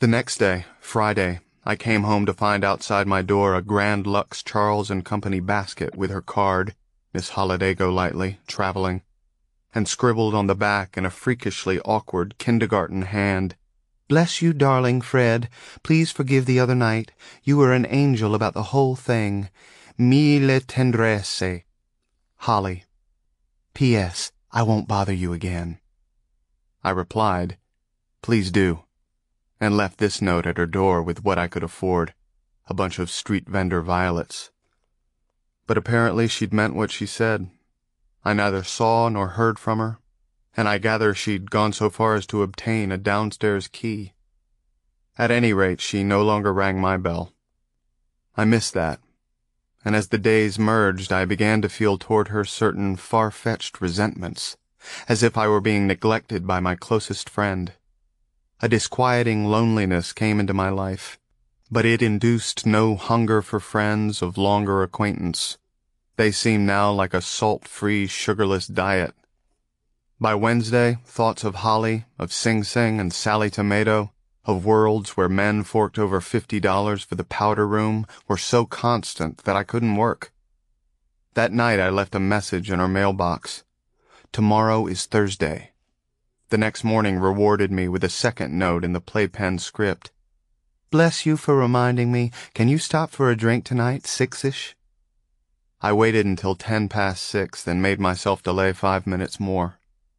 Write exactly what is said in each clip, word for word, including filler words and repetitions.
The next day, Friday, I came home to find outside my door a Grand Lux Charles and Company basket with her card, Miss Holiday Golightly, traveling, and scribbled on the back in a freakishly awkward kindergarten hand, "Bless you, darling Fred. Please forgive the other night. You were an angel about the whole thing. Mille tendresse. Holly. P S. I won't bother you again." I replied, "Please do," and left this note at her door with what I could afford, a bunch of street vendor violets. But apparently she'd meant what she said. I neither saw nor heard from her, and I gather she'd gone so far as to obtain a downstairs key. At any rate, she no longer rang my bell. I missed that, and as the days merged, I began to feel toward her certain far-fetched resentments, as if I were being neglected by my closest friend. A disquieting loneliness came into my life, but it induced no hunger for friends of longer acquaintance. They seemed now like a salt-free, sugarless diet. By Wednesday, thoughts of Holly, of Sing Sing and Sally Tomato, of worlds where men forked over fifty dollars for the powder room, were so constant that I couldn't work. That night I left a message in her mailbox. Tomorrow is Thursday. The next morning rewarded me with a second note in the playpen script. "Bless you for reminding me. Can you stop for a drink tonight, six-ish?" I waited until ten past six, then made myself delay five minutes more.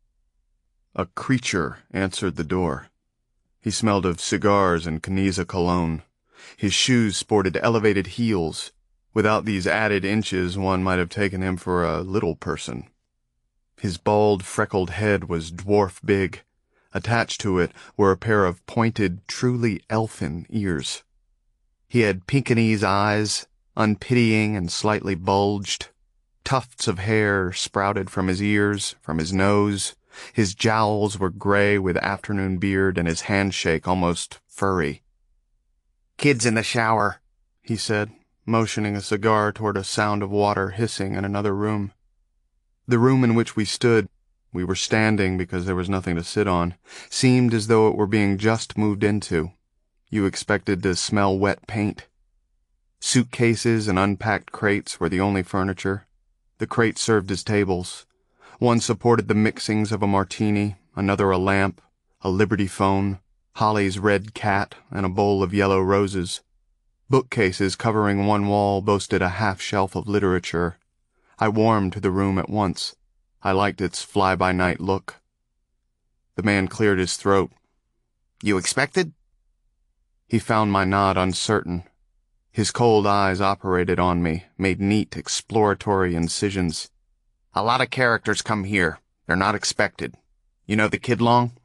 A creature answered the door. He smelled of cigars and Caniza cologne. His shoes sported elevated heels. Without these added inches, one might have taken him for a little person. His bald, freckled head was dwarf big. Attached to it were a pair of pointed, truly elfin ears. He had Pekingese eyes, unpitying and slightly bulged. Tufts of hair sprouted from his ears, from his nose. His jowls were gray with afternoon beard, and his handshake almost furry. "Kid's in the shower," he said, motioning a cigar toward a sound of water hissing in another room. The room in which we stood, we were standing because there was nothing to sit on, seemed as though it were being just moved into. You expected to smell wet paint. Suitcases and unpacked crates were the only furniture. The crates served as tables. One supported the mixings of a martini, another a lamp, a Liberty phone, Holly's red cat, and a bowl of yellow roses. Bookcases covering one wall boasted a half-shelf of literature. I warmed to the room at once. I liked its fly-by-night look. The man cleared his throat. "You expected?" He found my nod uncertain. His cold eyes operated on me, made neat, exploratory incisions. "A lot of characters come here. They're not expected. You know the Kid Long?"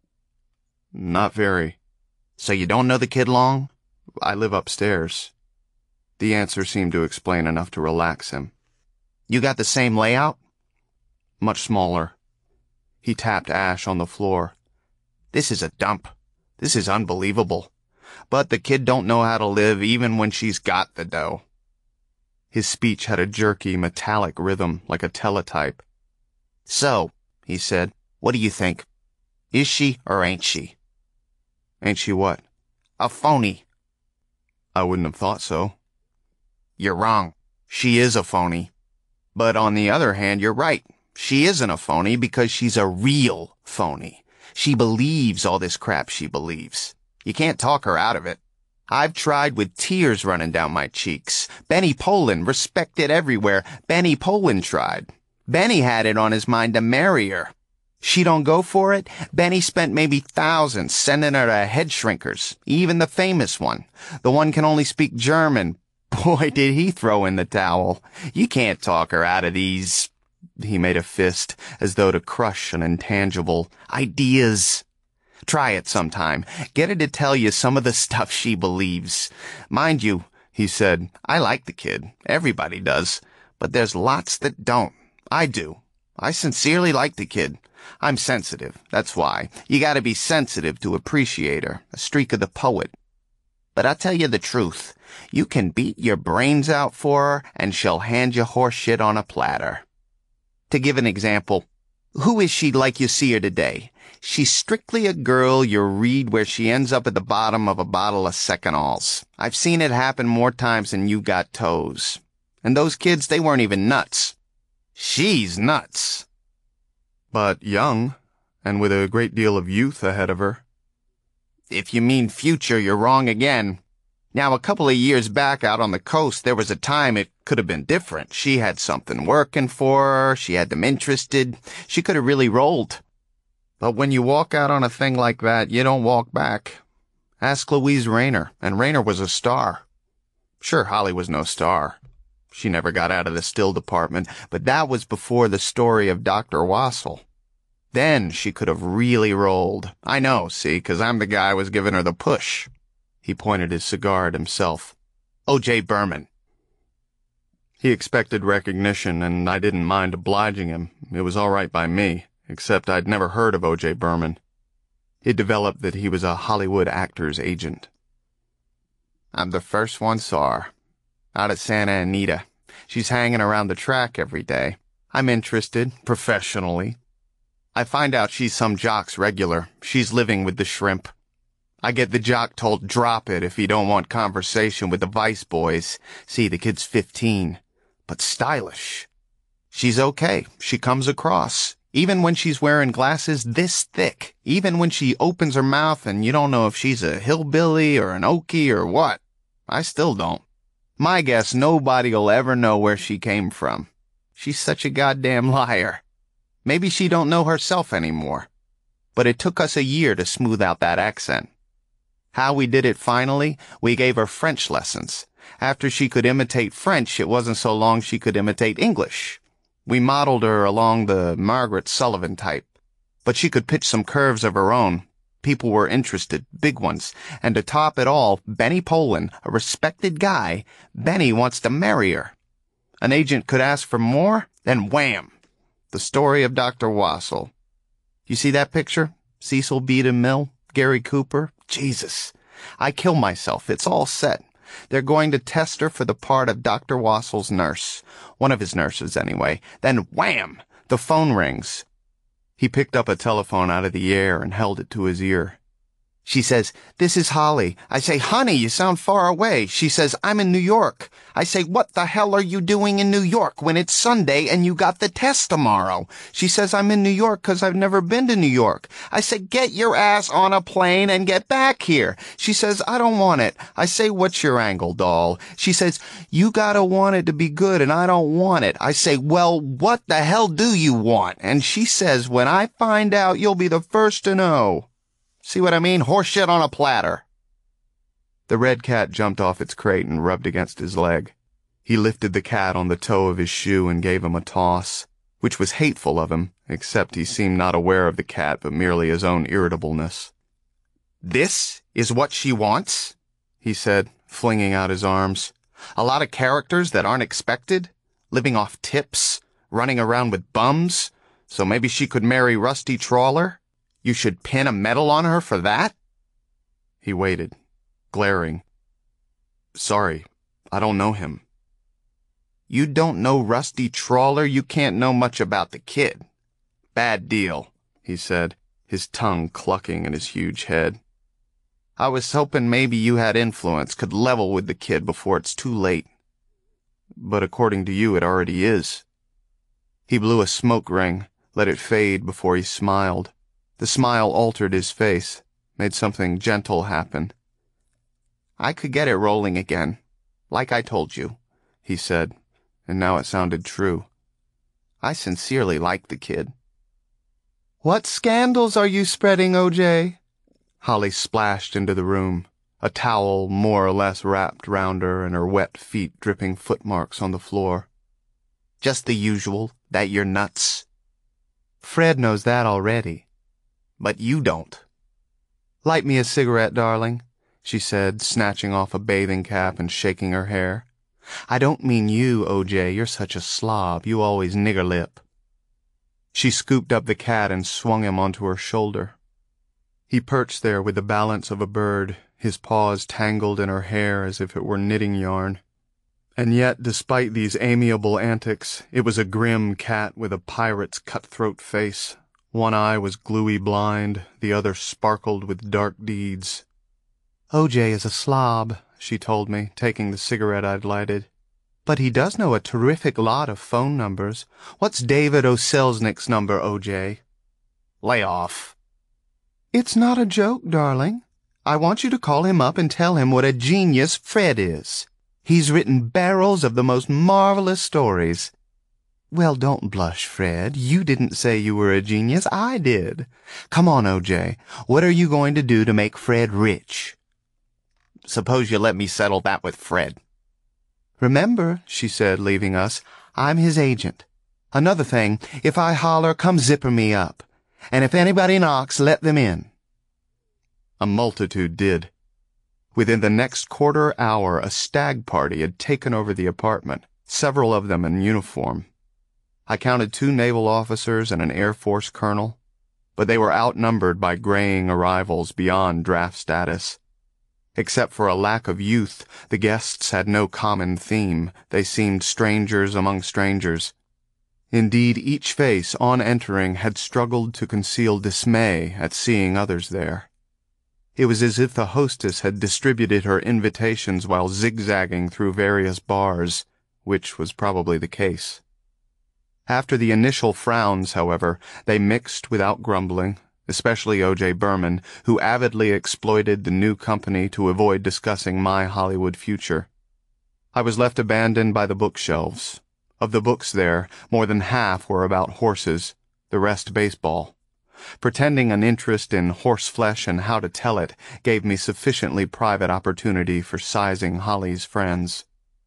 "Not very." "So you don't know the Kid Long?" "I live upstairs." The answer seemed to explain enough to relax him. "You got the same layout?" "Much smaller." He tapped ash on the floor. "This is a dump. This is unbelievable. But the kid don't know how to live even when she's got the dough." His speech had a jerky, metallic rhythm, like a teletype. "So," he said, "what do you think? Is she or ain't she?" "Ain't she what?" "A phony." "I wouldn't have thought so." "You're wrong. She is a phony. But on the other hand, you're right. She isn't a phony because she's a real phony. She believes all this crap she believes. You can't talk her out of it. I've tried with tears running down my cheeks. Benny Poland, respected everywhere. Benny Poland tried. Benny had it on his mind to marry her. She don't go for it. Benny spent maybe thousands sending her to head shrinkers, even the famous one. The one can only speak German. Boy, did he throw in the towel. You can't talk her out of these," he made a fist, as though to crush an intangible, "ideas. Try it sometime. Get her to tell you some of the stuff she believes. Mind you," he said, "I like the kid. Everybody does. But there's lots that don't. I do. I sincerely like the kid. I'm sensitive, that's why. You gotta be sensitive to appreciate her, a streak of the poet. But I'll tell you the truth. You can beat your brains out for her, and she'll hand you horse shit on a platter. To give an example, Who is she like you see her today? She's strictly a girl you read where she ends up at the bottom of a bottle of Second-Alls. I've seen it happen more times than you got toes. And those kids, they weren't even nuts. She's nuts. But young, and with a great deal of youth ahead of her. If you mean future, you're wrong again. Now, a couple of years back out on the coast, there was a time it could have been different. She had something working for her. She had them interested. She could have really rolled. But when you walk out on a thing like that, you don't walk back. Ask Louise Rayner, and Rayner was a star. Sure, Holly was no star. She never got out of the still department, but that was before the story of Doctor Wassel. Then she could have really rolled. I know, see, 'cause I'm the guy who was giving her the push. He pointed his cigar at himself. O J Berman. He expected recognition, and I didn't mind obliging him. It was all right by me, except I'd never heard of O J Berman. It developed that he was a Hollywood actor's agent. I'm the first one saw her. Out at Santa Anita. She's hanging around the track every day. I'm interested, professionally. I find out she's some jock's regular. She's living with the shrimp. I get the jock told drop it if he don't want conversation with the Vice boys. See, the kid's fifteen. But stylish. She's okay. She comes across. Even when she's wearing glasses this thick. Even when she opens her mouth and you don't know if she's a hillbilly or an Okie or what. I still don't. My guess, nobody'll ever know where she came from. She's such a goddamn liar. Maybe she don't know herself anymore. But it took us a year to smooth out that accent. How we did it finally, we gave her French lessons. After she could imitate French, it wasn't so long she could imitate English. We modeled her along the Margaret Sullivan type. But she could pitch some curves of her own. People were interested, big ones. And to top it all, Benny Poland, a respected guy, Benny wants to marry her. An agent could ask for more, then wham! The story of Doctor Wassel. You see that picture? Cecil B. DeMille, Gary Cooper. Jesus. I kill myself. It's all set. They're going to test her for the part of Doctor Wassel's nurse. One of his nurses, anyway. Then wham! The phone rings. He picked up a telephone out of the air and held it to his ear. She says, "This is Holly." I say, "Honey, you sound far away." She says, "I'm in New York." I say, "What the hell are you doing in New York when it's Sunday and you got the test tomorrow?" She says, "I'm in New York 'cause I've never been to New York." I say, "Get your ass on a plane and get back here." She says, "I don't want it." I say, "What's your angle, doll?" She says, "You gotta want it to be good and I don't want it." I say, "Well, what the hell do you want?" And she says, "When I find out, you'll be the first to know." See what I mean? Horse shit on a platter. The red cat jumped off its crate and rubbed against his leg. He lifted the cat on the toe of his shoe and gave him a toss, which was hateful of him, except he seemed not aware of the cat but merely his own irritableness. "This is what she wants?" he said, flinging out his arms. "A lot of characters that aren't expected? Living off tips? Running around with bums? So maybe she could marry Rusty Trawler? You should pin a medal on her for that?" He waited, glaring. "Sorry, I don't know him." "You don't know Rusty Trawler? You can't know much about the kid." "Bad deal," he said, his tongue clucking in his huge head. "I was hoping maybe you had influence, could level with the kid before it's too late." "But according to you, it already is." He blew a smoke ring, let it fade before he smiled. The smile altered his face, made something gentle happen. "I could get it rolling again, like I told you," he said, and now it sounded true. "I sincerely like the kid." "What scandals are you spreading, O J? Holly splashed into the room, a towel more or less wrapped round her and her wet feet dripping footmarks on the floor. "Just the usual, that you're nuts." "Fred knows that already." "But you don't." "Light me a cigarette, darling," she said, snatching off a bathing cap and shaking her hair. "I don't mean you, O J. You're such a slob. You always nigger lip." She scooped up the cat and swung him onto her shoulder. He perched there with the balance of a bird, his paws tangled in her hair as if it were knitting yarn. And yet, despite these amiable antics, it was a grim cat with a pirate's cutthroat face. One eye was gluey blind, the other sparkled with dark deeds. "O J is a slob," she told me, taking the cigarette I'd lighted. "But he does know a terrific lot of phone numbers. What's David O'Selznick's number, O J?" "Lay off." "It's not a joke, darling. I want you to call him up and tell him what a genius Fred is. He's written barrels of the most marvelous stories." "Well, don't blush, Fred. You didn't say you were a genius. I did. Come on, O J. What are you going to do to make Fred rich?" "Suppose you let me settle that with Fred." "Remember," she said, leaving us, "I'm his agent. Another thing, if I holler, come zipper me up. And if anybody knocks, let them in." A multitude did. Within the next quarter hour, a stag party had taken over the apartment, several of them in uniform. I counted two naval officers and an Air Force colonel, but they were outnumbered by graying arrivals beyond draft status. Except for a lack of youth, the guests had no common theme. They seemed strangers among strangers. Indeed, each face, on entering, had struggled to conceal dismay at seeing others there. It was as if the hostess had distributed her invitations while zigzagging through various bars, which was probably the case. After the initial frowns, however, they mixed without grumbling, especially O J Berman, who avidly exploited the new company to avoid discussing my Hollywood future. I was left abandoned by the bookshelves. Of the books there, more than half were about horses, the rest baseball. Pretending an interest in horseflesh and how to tell it gave me sufficiently private opportunity for sizing Holly's friends.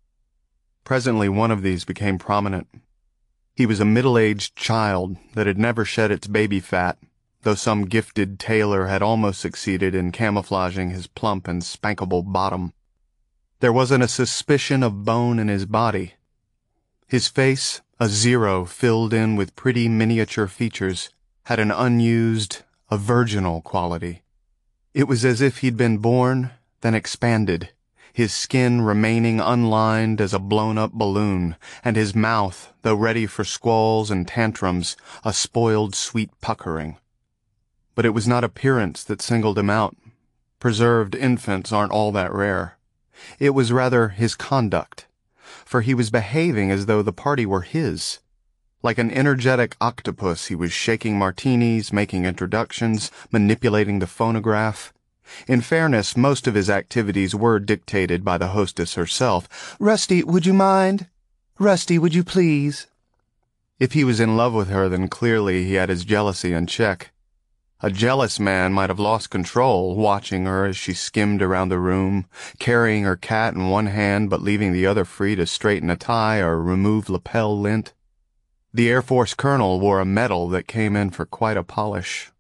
Presently one of these became prominent. He was a middle-aged child that had never shed its baby fat, though some gifted tailor had almost succeeded in camouflaging his plump and spankable bottom. There wasn't a suspicion of bone in his body. His face, a zero filled in with pretty miniature features, had an unused, a virginal quality. It was as if he'd been born, then expanded, his skin remaining unlined as a blown-up balloon, and his mouth, though ready for squalls and tantrums, a spoiled sweet puckering. But it was not appearance that singled him out. Preserved infants aren't all that rare. It was rather his conduct, for he was behaving as though the party were his. Like an energetic octopus, he was shaking martinis, making introductions, manipulating the phonograph. In fairness, most of his activities were dictated by the hostess herself. "Rusty, would you mind? Rusty, would you please?" If he was in love with her, then clearly he had his jealousy in check. A jealous man might have lost control, watching her as she skimmed around the room, carrying her cat in one hand but leaving the other free to straighten a tie or remove lapel lint. The Air Force colonel wore a medal that came in for quite a polish.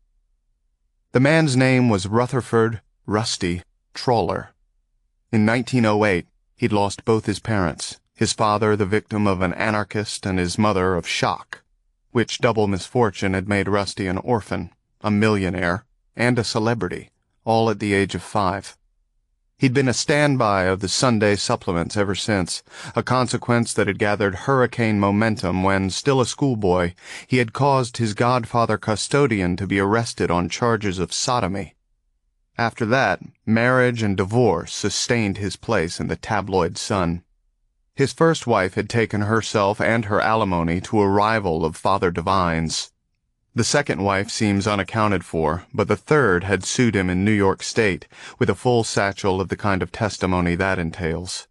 The man's name was Rutherford Rusty Troller. In nineteen oh eight, he'd lost both his parents, his father the victim of an anarchist and his mother of shock, which double misfortune had made Rusty an orphan, a millionaire, and a celebrity, all at the age of five. He'd been a standby of the Sunday supplements ever since, a consequence that had gathered hurricane momentum when, still a schoolboy, he had caused his godfather custodian to be arrested on charges of sodomy. After that, marriage and divorce sustained his place in the tabloid Sun. His first wife had taken herself and her alimony to a rival of Father Devine's. The second wife seems unaccounted for, but the third had sued him in New York State, with a full satchel of the kind of testimony that entails.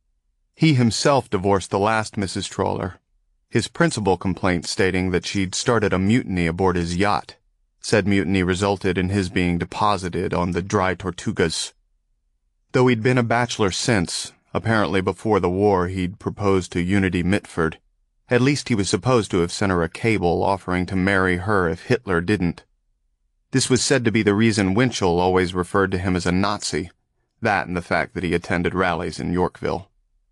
He himself divorced the last Missus Troller, his principal complaint stating that she'd started a mutiny aboard his yacht. Said mutiny resulted in his being deposited on the Dry Tortugas. Though he'd been a bachelor since, apparently before the war he'd proposed to Unity Mitford. At least he was supposed to have sent her a cable offering to marry her if Hitler didn't. This was said to be the reason Winchell always referred to him as a Nazi, that and the fact that he attended rallies in Yorkville.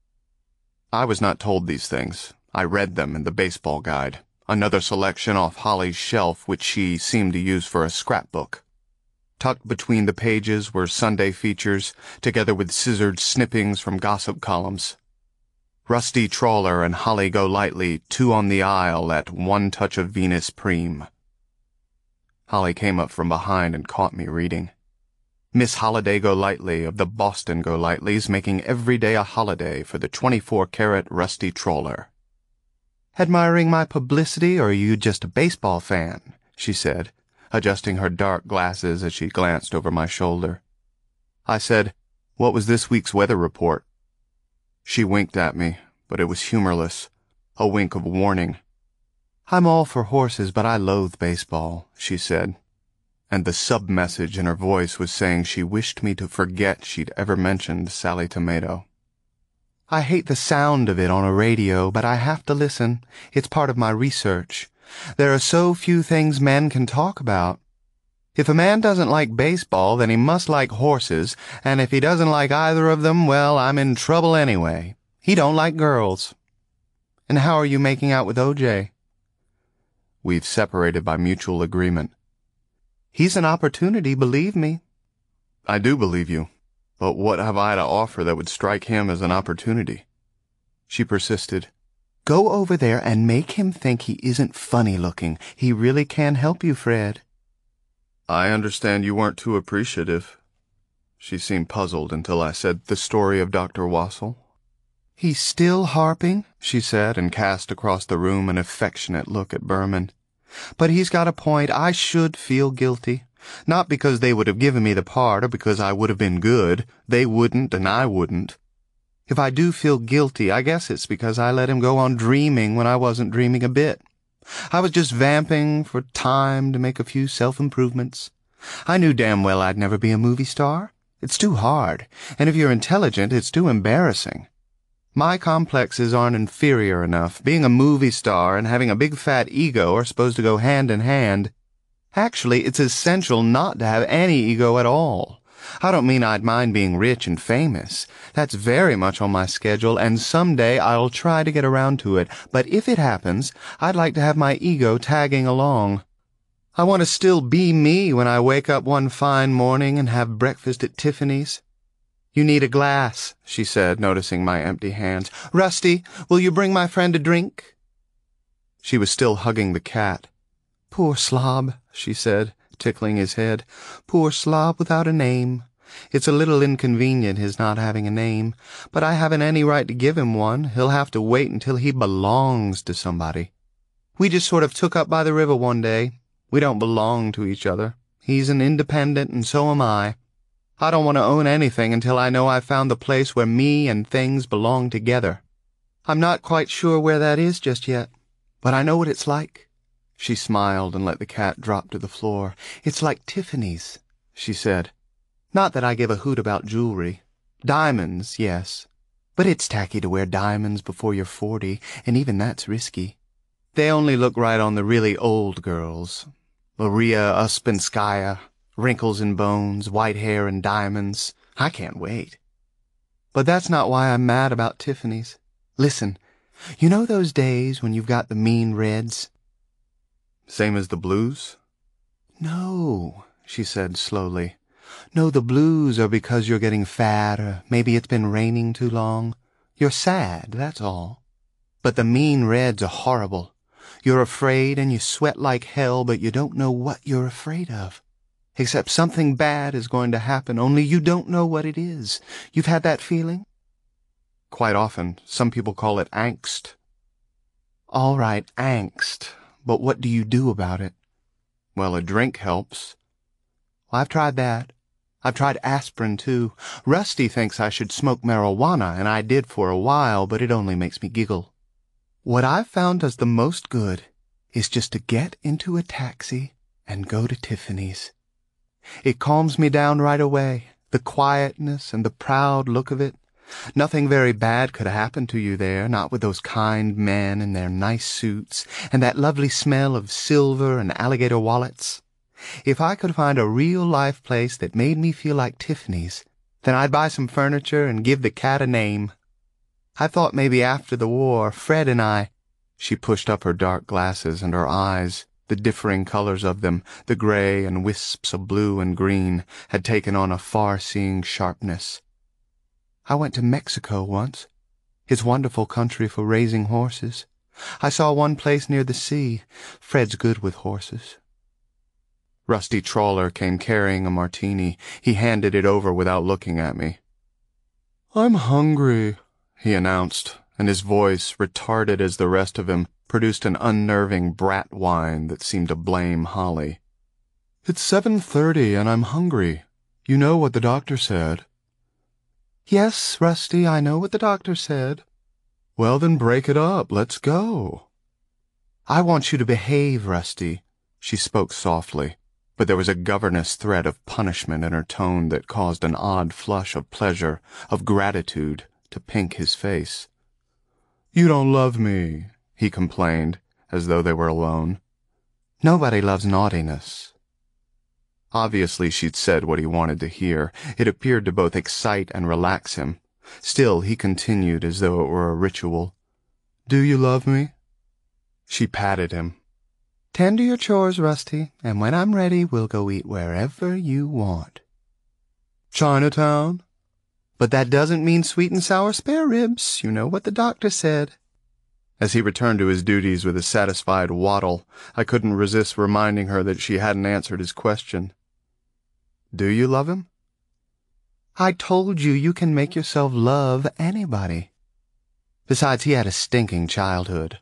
I was not told these things. I read them in the baseball guide, another selection off Holly's shelf which she seemed to use for a scrapbook. Tucked between the pages were Sunday features, together with scissored snippings from gossip columns. Rusty Trawler and Holly Golightly, two on the aisle at One Touch of Venus Prime. Holly came up from behind and caught me reading. Miss Halliday Golightly of the Boston Golightleys making every day a holiday for the twenty-four karat Rusty Trawler. "Admiring my publicity, or are you just a baseball fan?" she said, adjusting her dark glasses as she glanced over my shoulder. I said, "What was this week's weather report?" She winked at me, but it was humorless, a wink of warning. "I'm all for horses, but I loathe baseball," she said, and the sub-message in her voice was saying she wished me to forget she'd ever mentioned Sally Tomato. "I hate the sound of it on a radio, but I have to listen. It's part of my research. There are so few things men can talk about. If a man doesn't like baseball, then he must like horses, and if he doesn't like either of them, well, I'm in trouble anyway. He don't like girls. And how are you making out with O J? We've separated by mutual agreement. He's an opportunity, believe me. I do believe you, but what have I to offer that would strike him as an opportunity? She persisted. Go over there and make him think he isn't funny looking. He really can help you, Fred. I understand you weren't too appreciative. She seemed puzzled until I said the story of Doctor Wassel. He's still harping, she said, and cast across the room an affectionate look at Berman. But he's got a point. I should feel guilty. Not because they would have given me the part or because I would have been good. They wouldn't and I wouldn't. If I do feel guilty, I guess it's because I let him go on dreaming when I wasn't dreaming a bit. I was just vamping for time to make a few self-improvements. I knew damn well I'd never be a movie star. It's too hard, and if you're intelligent, it's too embarrassing. My complexes aren't inferior enough. Being a movie star and having a big fat ego are supposed to go hand in hand. Actually, it's essential not to have any ego at all. I don't mean I'd mind being rich and famous. That's very much on my schedule, and someday I'll try to get around to it. But if it happens, I'd like to have my ego tagging along. I want to still be me when I wake up one fine morning and have breakfast at Tiffany's. You need a glass, she said, noticing my empty hands. Rusty, will you bring my friend a drink? She was still hugging the cat. Poor slob, she said, tickling his head. Poor slob without a name. It's a little inconvenient, his not having a name, but I haven't any right to give him one. He'll have to wait until he belongs to somebody. We just sort of took up by the river one day. We don't belong to each other. He's an independent, and so am I. I don't want to own anything until I know I've found the place where me and things belong together. I'm not quite sure where that is just yet, but I know what it's like. She smiled and let the cat drop to the floor. It's like Tiffany's, she said. Not that I give a hoot about jewelry. Diamonds, yes. But it's tacky to wear diamonds before you're forty, and even that's risky. They only look right on the really old girls. Maria Uspenskaya, wrinkles and bones, white hair and diamonds. I can't wait. But that's not why I'm mad about Tiffany's. Listen, you know those days when you've got the mean reds? Same as the blues? No, she said slowly. No, the blues are because you're getting fat, or maybe it's been raining too long. You're sad, that's all. But the mean reds are horrible. You're afraid and you sweat like hell, but you don't know what you're afraid of. Except something bad is going to happen, only you don't know what it is. You've had that feeling? Quite often. Some people call it angst. All right, angst. But what do you do about it? Well, a drink helps. Well, I've tried that. I've tried aspirin, too. Rusty thinks I should smoke marijuana, and I did for a while, but it only makes me giggle. What I've found does the most good is just to get into a taxi and go to Tiffany's. It calms me down right away, the quietness and the proud look of it. Nothing very bad could happen to you there, not with those kind men in their nice suits, and that lovely smell of silver and alligator wallets. If I could find a real-life place that made me feel like Tiffany's, then I'd buy some furniture and give the cat a name. I thought maybe after the war, Fred and I— She pushed up her dark glasses, and her eyes, the differing colors of them, the gray and wisps of blue and green, had taken on a far-seeing sharpness. I went to Mexico once. It's wonderful country for raising horses. I saw one place near the sea. Fred's good with horses." Rusty Trawler came carrying a martini. He handed it over without looking at me. "I'm hungry," he announced, and his voice, retarded as the rest of him, produced an unnerving brat whine that seemed to blame Holly. "It's seven thirty and I'm hungry. You know what the doctor said." "Yes, Rusty, I know what the doctor said." "Well, then break it up. Let's go." "I want you to behave, Rusty." She spoke softly, but there was a governess threat of punishment in her tone that caused an odd flush of pleasure, of gratitude, to pink his face. "You don't love me," he complained, as though they were alone. "Nobody loves naughtiness." Obviously she'd said what he wanted to hear. It appeared to both excite and relax him. Still, he continued as though it were a ritual. "Do you love me?" She patted him. "Tend to your chores, Rusty, and when I'm ready, we'll go eat wherever you want." "Chinatown?" "But that doesn't mean sweet and sour spare ribs. You know what the doctor said." As he returned to his duties with a satisfied waddle, I couldn't resist reminding her that she hadn't answered his question. "Do you love him?" "I told you you can make yourself love anybody. Besides, he had a stinking childhood."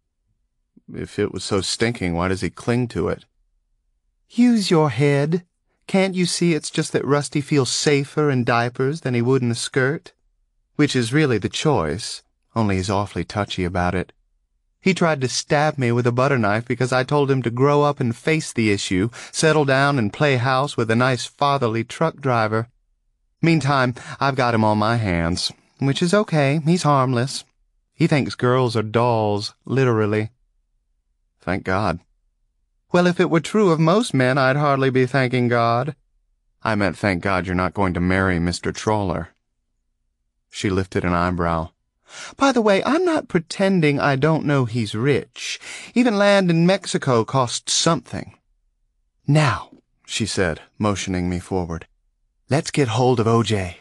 "If it was so stinking, why does he cling to it?" "Use your head. Can't you see it's just that Rusty feels safer in diapers than he would in a skirt? Which is really the choice, only he's awfully touchy about it. He tried to stab me with a butter knife because I told him to grow up and face the issue, settle down and play house with a nice fatherly truck driver. Meantime, I've got him on my hands, which is okay. He's harmless. He thinks girls are dolls, literally." "Thank God." "Well, if it were true of most men, I'd hardly be thanking God." "I meant thank God you're not going to marry Mister Trawler." She lifted an eyebrow. "By the way, I'm not pretending I don't know he's rich. Even land in Mexico costs something. Now," she said, motioning me forward, "let's get hold of O J."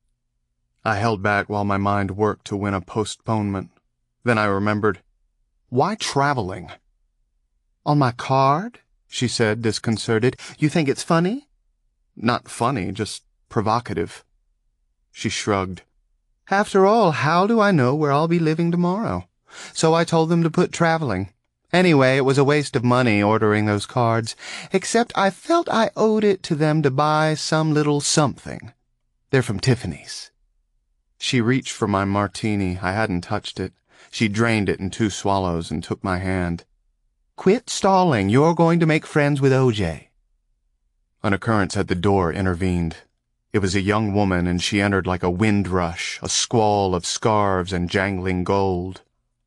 I held back while my mind worked to win a postponement. Then I remembered. Why traveling? "On my card?" she said, disconcerted. "You think it's funny?" "Not funny, just provocative." She shrugged. "After all, how do I know where I'll be living tomorrow? So I told them to put traveling. Anyway, it was a waste of money ordering those cards, except I felt I owed it to them to buy some little something. They're from Tiffany's." She reached for my martini. I hadn't touched it. She drained it in two swallows and took my hand. "Quit stalling. You're going to make friends with O J." An occurrence at the door intervened. It was a young woman, and she entered like a wind rush, a squall of scarves and jangling gold.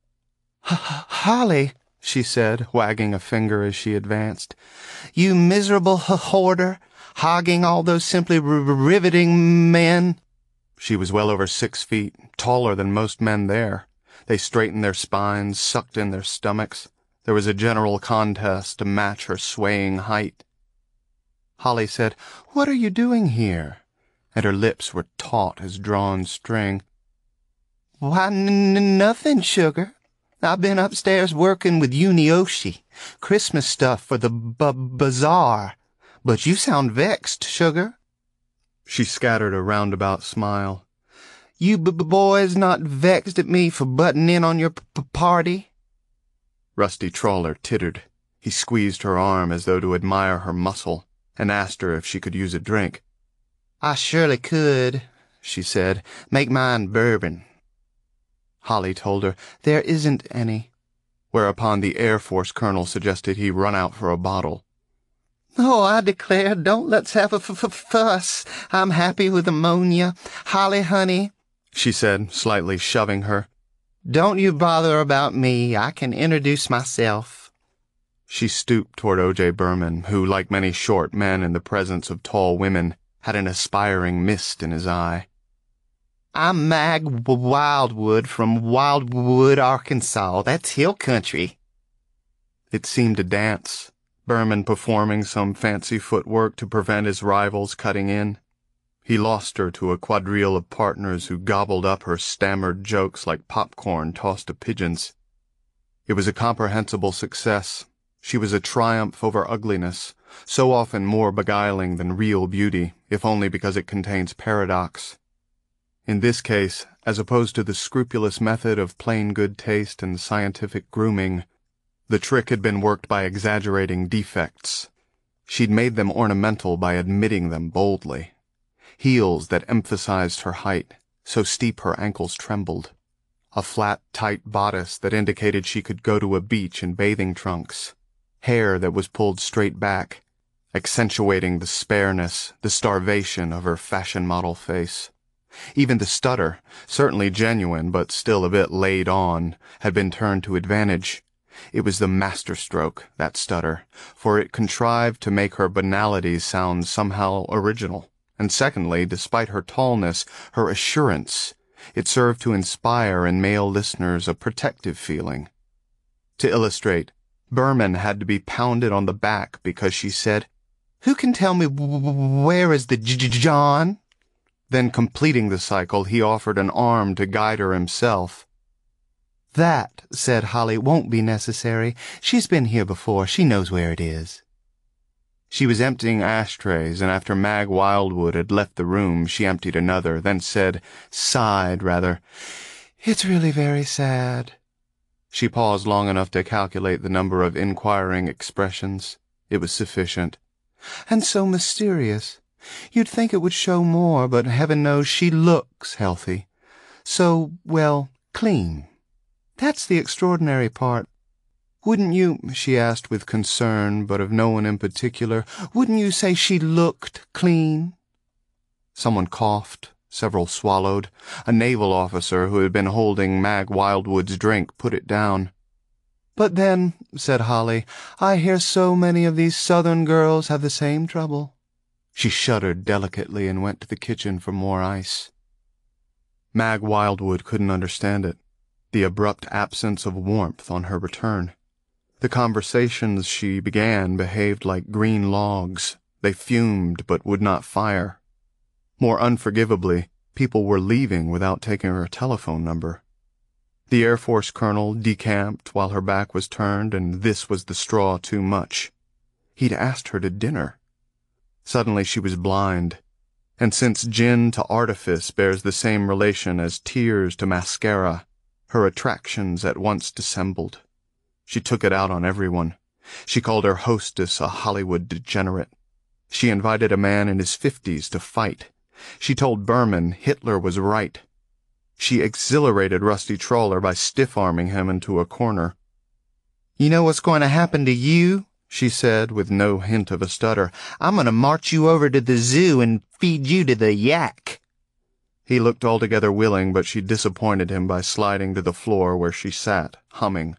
"Holly," she said, wagging a finger as she advanced, "you miserable hoarder, hogging all those simply riveting men." She was well over six feet, taller than most men there. They straightened their spines, sucked in their stomachs. There was a general contest to match her swaying height. Holly said, "What are you doing here?" And her lips were taut as drawn string. "Why, n nothing, sugar. I've been upstairs working with Yunioshi, Christmas stuff for the b bazaar. But you sound vexed, sugar." She scattered a roundabout smile. "You b boys not vexed at me for butting in on your p party?" Rusty Trawler tittered. He squeezed her arm as though to admire her muscle, and asked her if she could use a drink. "I surely could," she said. "Make mine bourbon." Holly told her there isn't any, whereupon the Air Force colonel suggested he run out for a bottle. "Oh, I declare, don't let's have a f f fuss. I'm happy with ammonia. Holly, honey," she said, slightly shoving her, "don't you bother about me. I can introduce myself." She stooped toward O J Berman, who, like many short men in the presence of tall women, had an aspiring mist in his eye. "I'm Mag Wildwood from Wildwood, Arkansas. That's hill country." It seemed a dance, Berman performing some fancy footwork to prevent his rivals cutting in. He lost her to a quadrille of partners who gobbled up her stammered jokes like popcorn tossed to pigeons. It was a comprehensible success. She was a triumph over ugliness, so often more beguiling than real beauty, if only because it contains paradox. In this case, as opposed to the scrupulous method of plain good taste and scientific grooming, the trick had been worked by exaggerating defects. She'd made them ornamental by admitting them boldly. Heels that emphasized her height, so steep her ankles trembled. A flat, tight bodice that indicated she could go to a beach in bathing trunks. Hair that was pulled straight back, accentuating the spareness, the starvation of her fashion model face. Even the stutter, certainly genuine but still a bit laid on, had been turned to advantage. It was the masterstroke, that stutter, for it contrived to make her banalities sound somehow original. And secondly, despite her tallness, her assurance, it served to inspire in male listeners a protective feeling. To illustrate, Berman had to be pounded on the back because she said, "Who can tell me where is the John?" Then, completing the cycle, he offered an arm to guide her himself. "That," said Holly, "won't be necessary. She's been here before. She knows where it is." She was emptying ashtrays, and after Mag Wildwood had left the room, she emptied another, then said, sighed rather, "It's really very sad." She paused long enough to calculate the number of inquiring expressions. It was sufficient. "And so mysterious. You'd think it would show more, but heaven knows she looks healthy. So, well, clean. That's the extraordinary part. Wouldn't you," she asked with concern, but of no one in particular, "wouldn't you say she looked clean?" Someone coughed. Several swallowed. A naval officer who had been holding Mag Wildwood's drink put it down. "But then," said Holly, "I hear so many of these southern girls have the same trouble." She shuddered delicately and went to the kitchen for more ice. Mag Wildwood couldn't understand it, the abrupt absence of warmth on her return. The conversations she began behaved like green logs. They fumed but would not fire. More unforgivably, people were leaving without taking her telephone number. The Air Force colonel decamped while her back was turned, and this was the straw too much. He'd asked her to dinner. Suddenly she was blind, and since gin to artifice bears the same relation as tears to mascara, her attractions at once dissembled. She took it out on everyone. She called her hostess a Hollywood degenerate. She invited a man in his fifties to fight. She told Berman Hitler was right. She exhilarated Rusty Trawler by stiff-arming him into a corner. "You know what's going to happen to you?" she said, with no hint of a stutter. "I'm going to march you over to the zoo and feed you to the yak." He looked altogether willing, but she disappointed him by sliding to the floor where she sat, humming.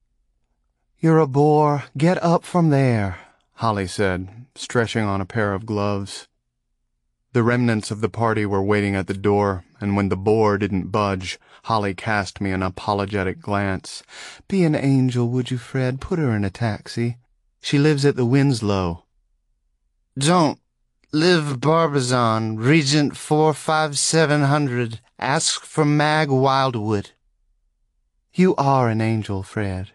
"You're a bore. Get up from there," Holly said, stretching on a pair of gloves. The remnants of the party were waiting at the door, and when the bore didn't budge, Holly cast me an apologetic glance. "Be an angel, would you, Fred? Put her in a taxi. She lives at the Winslow." "Don't. Live Barbizon, Regent four five seven hundred. Ask for Mag Wildwood." "You are an angel, Fred."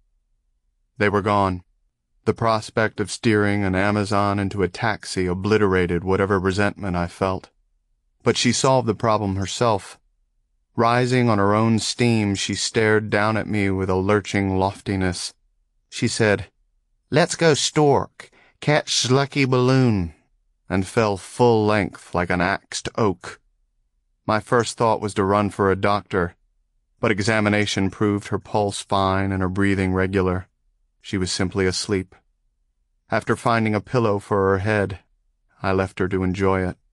They were gone. The prospect of steering an Amazon into a taxi obliterated whatever resentment I felt. But she solved the problem herself. Rising on her own steam, she stared down at me with a lurching loftiness. She said, "Let's go stork, catch lucky balloon," and fell full length like an axed oak. My first thought was to run for a doctor, but examination proved her pulse fine and her breathing regular. She was simply asleep. After finding a pillow for her head, I left her to enjoy it.